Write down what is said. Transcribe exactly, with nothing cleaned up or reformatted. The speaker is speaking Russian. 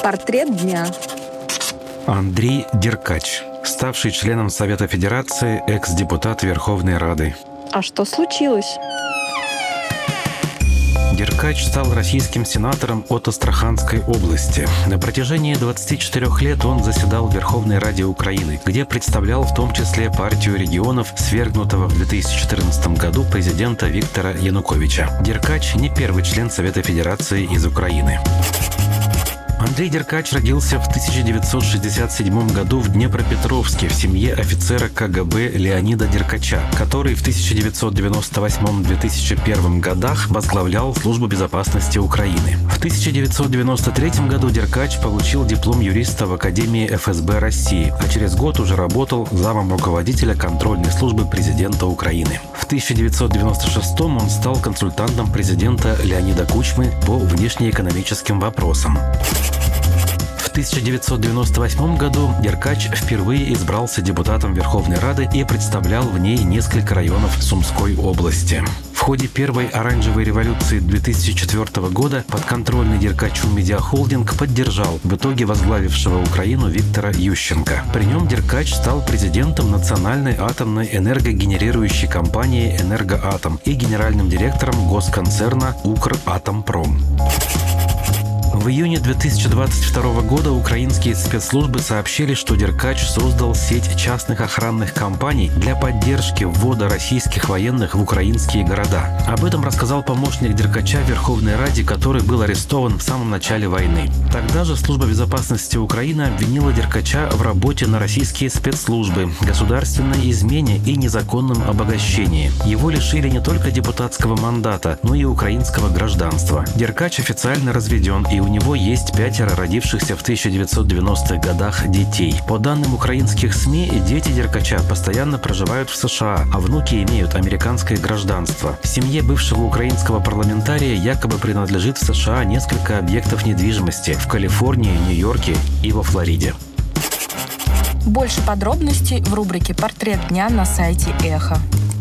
Портрет дня. Андрей Деркач, ставший членом Совета Федерации, экс-депутат Верховной Рады. А что случилось? Деркач стал российским сенатором от Астраханской области. На протяжении двадцати четырёх лет он заседал в Верховной Раде Украины, где представлял в том числе партию регионов, свергнутого в две тысячи четырнадцатом году президента Виктора Януковича. Деркач не первый член Совета Федерации из Украины. Андрей Деркач родился в тысяча девятьсот шестьдесят седьмом году в Днепропетровске в семье офицера ка гэ бэ Леонида Деркача, который в тысяча девятьсот девяносто восьмом — две тысячи первом годах возглавлял Службу безопасности Украины. В тысяча девятьсот девяносто третьем году Деркач получил диплом юриста в Академии эф эс бэ России, а через год уже работал замом руководителя контрольной службы президента Украины. В тысяча девятьсот девяносто шестом он стал консультантом президента Леонида Кучмы по внешнеэкономическим вопросам. В тысяча девятьсот девяносто восьмом году Деркач впервые избрался депутатом Верховной Рады и представлял в ней несколько районов Сумской области. В ходе первой оранжевой революции две тысячи четвёртого года подконтрольный Деркачу медиахолдинг поддержал в итоге возглавившего Украину Виктора Ющенко. При нем Деркач стал президентом национальной атомной энергогенерирующей компании «Энергоатом» и генеральным директором госконцерна «Укратомпром». В июне две тысячи двадцать второго года украинские спецслужбы сообщили, что Деркач создал сеть частных охранных компаний для поддержки ввода российских военных в украинские города. Об этом рассказал помощник Деркача в Верховной Раде, который был арестован в самом начале войны. Тогда же Служба безопасности Украины обвинила Деркача в работе на российские спецслужбы, государственной измене и незаконном обогащении. Его лишили не только депутатского мандата, но и украинского гражданства. Деркач официально разведен, и у него есть пятеро родившихся в тысяча девятьсот девяностых годах детей. По данным украинских СМИ, дети Деркача постоянно проживают в США, а внуки имеют американское гражданство. Семье бывшего украинского парламентария якобы принадлежит в США несколько объектов недвижимости в Калифорнии, Нью-Йорке и во Флориде. Больше подробностей в рубрике «Портрет дня» на сайте Эхо.